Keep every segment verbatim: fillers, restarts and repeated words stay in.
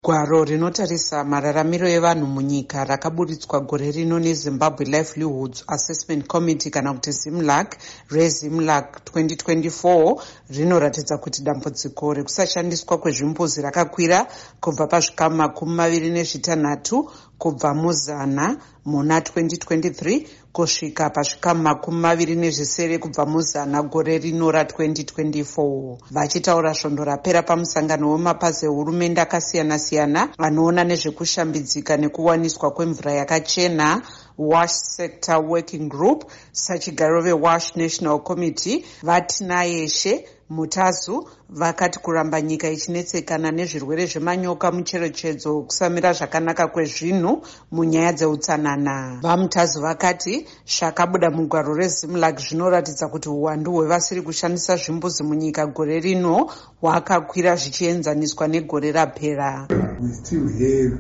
Gwaro rinotarisa mararamiro evanhu munyika rakaburitswa gore rino neZimbabwe Livelihoods Assessment Committee kana kuti ZIMLAC reZIMLAC twenty twenty-four rinoratidza kuti dambudziko rekusashandiswa kwezvimbuzi rakakwira kubva pazvikamu makumi maviri nezvitanhatu kubva muzana muna twenty twenty-three kusvika pazvikamu makumi maviri nezvisere kubva muzana gore rino ratwenty twenty-four. Vachitaura svondo rapera pamusangano wemapazi ehurumende akasiyana-siyana anoona nezvekushambidzika nekuwaniswa kwemvura yakachena WASH Sector Working Group, sachigaro veWASH National Committee Vatina Yeshe Mutazu vakati kuramba nyika ichinetsekana nezvirwere zvemanyoka mucherechedzo kusamira zvakanaka kwezvinhu munyaya dzeutsanana. VaMutazu vakati zvakabuda mugwaro reZIMLAC zvinoratidza kuti uwandu hwevasiri kushandisa zvimbuzi munyika gore rino hwakakwira zvichienzaniswa negore rapera. We still have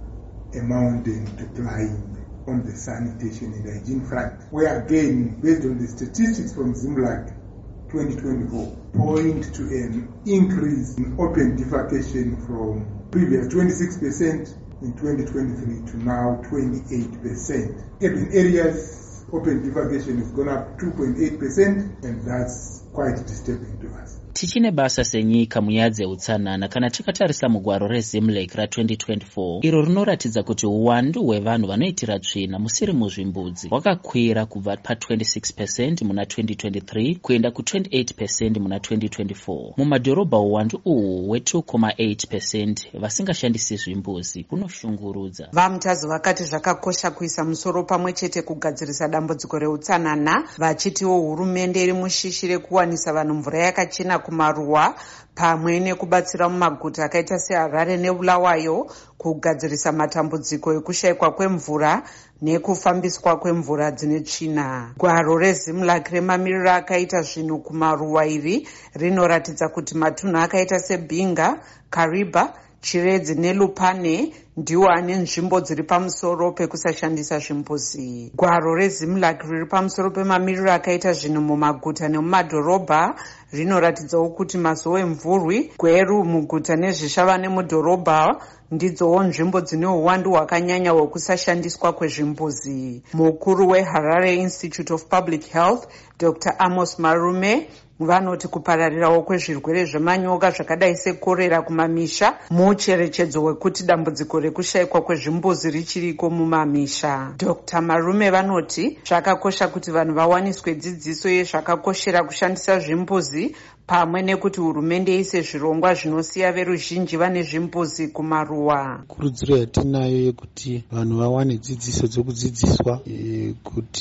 a mountain to climb on the sanitation and hygiene front, where again, based on the statistics from ZIMLAC twenty twenty-four, point to an increase in open defecation from previous twenty-six percent in twenty twenty-three to now twenty-eight percent. Urban areas, open defecation has gone up two point eight percent, and that's quite disturbing to us. Tichine basa senyika munyaya dzeutsanana kana tikatarisa mugwaro reZIMLAC ra twenty twenty-four iro rinoratidza kuti uwandu hwevanhu vanoitira tsvina musiri muzvimbudzi hwakakwira kubva pa twenty-six percent muna twenty twenty-three kuenda ku twenty-eight percent muna twenty twenty-four. Mumadhorobha uwandu uhu hwe two point eight percent vasingashandisi zvimbuzi hunoshungurudza. VaMutazu vakati zvakakosha kuisa musoro pamwe chete kugadzirisa dambudziko reutsanana, vachitiwo hurumende iri mushishi rekuwanisa vanhu mvura yakachena kumaruwa pamwe nekubatsira mumaguta akaita seHarare neBulawayo kugadzirisa matambudziko ekushayikwa kwemvura nekufambiswa kwemvura dzine tsvina. Gwaro reZIMLAC remamiriro akaita zvinhu kumaruwa iri rinoratidza kuti matunhu akaita seBinga, Kariba, Chiredzi neLupane ndiwo ane nzvimbo dziri pamusoro pekusashandisa zvimbuzi. Gwaro reZIMLAC riri pamusoro pemamiriro akaita zvinhu mumaguta nemumadhorobha rinoratidzawo kuti mazuva emvurwi, Gweru muguta nezvishava nemudhorobha ndidzowo nzvimbo dzine uwandu hwakanyanya hwekusashandiswa kwezvimbuzi. Mukuru weHarare Institute of Public Health Doctor Amos Marume vanoti kupararirawo kwezvirwere zvemanyoka zvakadai sekorera kumamisha mucherechedzo wekuti dambudziko rekushayikwa kwezvimbuzi richiriko mumamisha. Doctor Marume vanoti zvakakosha kuti vanhu vawaniswe dzidziso yezvakakoshera kushandisa zvimbuzi pamwe nekuti hurumende ise zvirongwa zvinosiya veruzhinji vane zvimbuzi kumaruwa. Kurudziro yatinayo yekuti vanhu vawane dzidziso dzokudzidziswa e,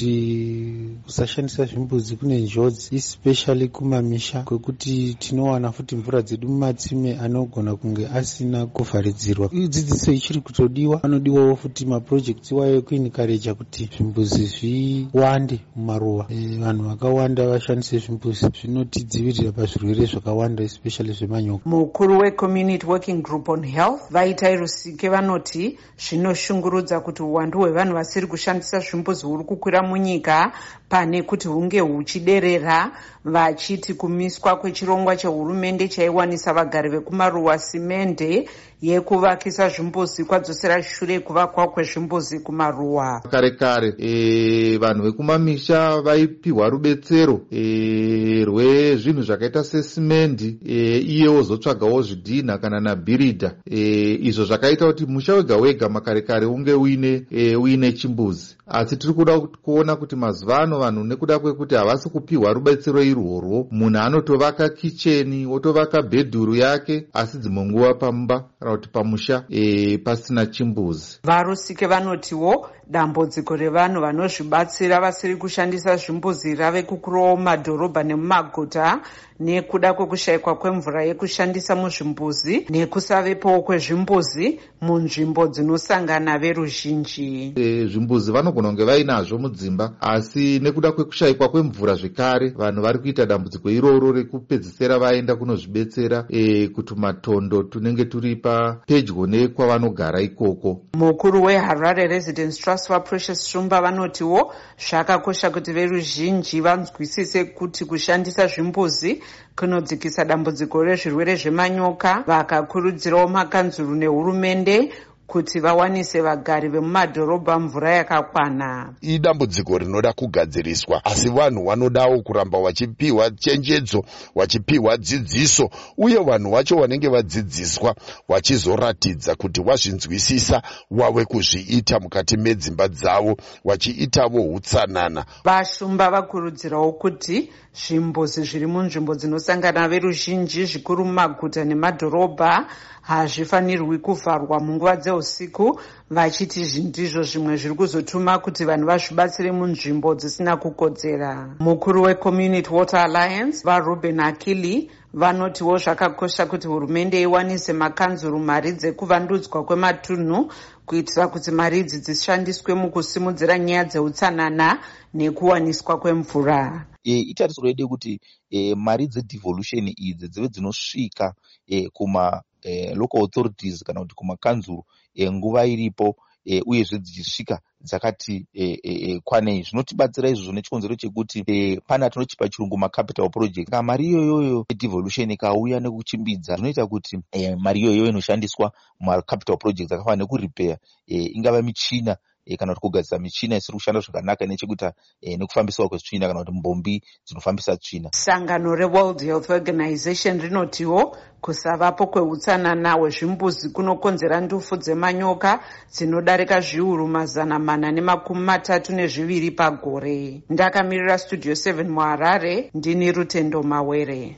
kuti kusashandisa zvimbuzi kune njodzi especially kumamisha kwekuti tinowana futi mvura dzedu mumatsime anogona kunge asina kuvharidzirwa. Dzidziso ichiri kutodiwa, panodiwawo futi maprojects iwayo ekuencourage kuti zvimbuzi zviwande mumaruwa, e, vanhu vakawanda vashandise zvimbuzi zvinotidzivirira pa zvirwere zvakawanda especially zvemanyoka. Mukuru weCommunity Working Group on Health Vaitai Rusike vanoti zvinoshungurudza kuti uwandu hwevanhu vasiri kushandisa zvimbuzi huri kukwira munyika pane kuti hunge huchiderera, vachiti kumiswa kwechirongwa chehurumende chaiwanisa vagari vekumaruwa simende yekuvakisa zvimbuzi kwadzosera shure kuvakwa kwezvimbuzi kumaruwa. Kare kare e, vanhu vekumamisha vaipiwa rubetsero e, rwezvinhu zvakaita sesimendi e, iye wozotsvagawo zvidhina kana nabhiridha e, izvo zvakaita kuti musha wega wega makare kare unge uine e, uine chimbuzi. Asi tiri kuda kuona kuti mazuvano vanhu nekuda kwekuti havasi kupiwa rubetsero irworwo, munhu anotovaka kicheni wotovaka bhedhuru yake asi dzimwe nguva pamba kana kuti pamusha e, pasina chimbuzi. VaRusike vanotiwo dambudziko revanhu vanozvibatsira vasiri kushandisa zvimbuzi rave kukurawo mumadhorobha nemumaguta nekuda kwekushayikwa kwemvura yekushandisa muzvimbuzi nekusavepowo kwezvimbuzi munzvimbo dzinosangana veruzhinji. E, zvimbuzi vanogona kunge vainazvo mudzimba asi nekuda kwekushayikwa kwemvura zvekare vanhu vari kuita dambudziko iroro rekupedzisira vaenda kunozvibetsera e, kuti matondo tunenge turi papedyo nekwavanogara ikoko. Mukuru weHarare Residence Trust vaPrecious Shumba vanotiwo zvakakosha kuti veruzhinji vanzwisise kuti kushandisa zvimbuzi kunodzikisa dambudziko rezvirwere zvemanyoka, vakakurudzirawo makanzuru nehurumende kuti vawanise vagari vemumadhorobha mvura yakakwana. Idambudziko rinoda kugadziriswa, asi vanhu vanodawo kuramba vachipiwa chenjedzo, vachipiwa dzidziso, uye vanhu vacho vanenge vadzidziswa vachizoratidza kuti vazvinzwisisa wave kuzviita mukati medzimba dzavo, vachiitawo hutsanana. Vashumba vakurudzirawo kuti zvimbuzi zviri munzvimbo dzinosangana veruzhinji zvikuru mumaguta nemadhorobha hazvifanirwi kuvharwa munguva dzeusiku, vachiti zvindizvo zvimwe zviri kuzotuma kuti vanhu vazvibatsire munzvimbo dzisina kukodzera. Mukuru weCommunity Water Alliance vaRuben Akili vanotiwo zvakakosha kuti hurumende iwanise makanzuru mari dzekuvandudzwa kwematunhu kuitira kuti mari idzi dzishandiswe mukusimudzira nyaya dzeutsanana nekuwaniswa kwemvura. E, itarisiro yedu kuti e, mari dzedevolution idzi dzive dzinosvika e, kuma e, local authorities kana kuti kumakanzuru e, nguva iripo e, uyezve dzichisvika dzakati e, e, e, kwanei. Zvinotibatsira izvozvo nechikonzero chekuti e, pane atinochi pachirungu macapital project. Ka mari iyoyoyo devolution ikauya nekuchimbidza zvinoita kuti e, mari iyoyo inoshandiswa mumacapital projects akafanana nekuripeya e, ingava michina E, kana kuti kugadzira michina isiri kushanda zvakanaka nechekuita e, nekufambiswa kwetsvina kana kuti mbombi dzinofambisa tsvina. Sangano reWorld Health Organization rinotiwo kusavapo kweutsanana hwezvimbuzi kunokonzera ndufu dzemanyoka dzinodarika zviuru mazana mana nemakumi matatu nezviviri pagore. Ndakamirira Studio seven muHarare, ndini Rutendo Mawere.